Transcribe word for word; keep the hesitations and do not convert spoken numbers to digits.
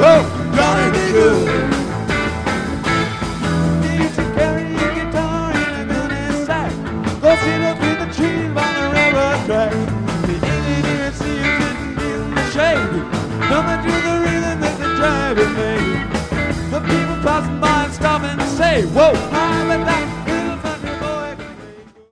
Whoa, gonna be good. You used to carry your guitar in a gunny sack. Go sit up in the trees by the railroad track. The Indians see you sitting in the shade, coming to the rhythm that the driving made. The people passing by and stop and say, whoa.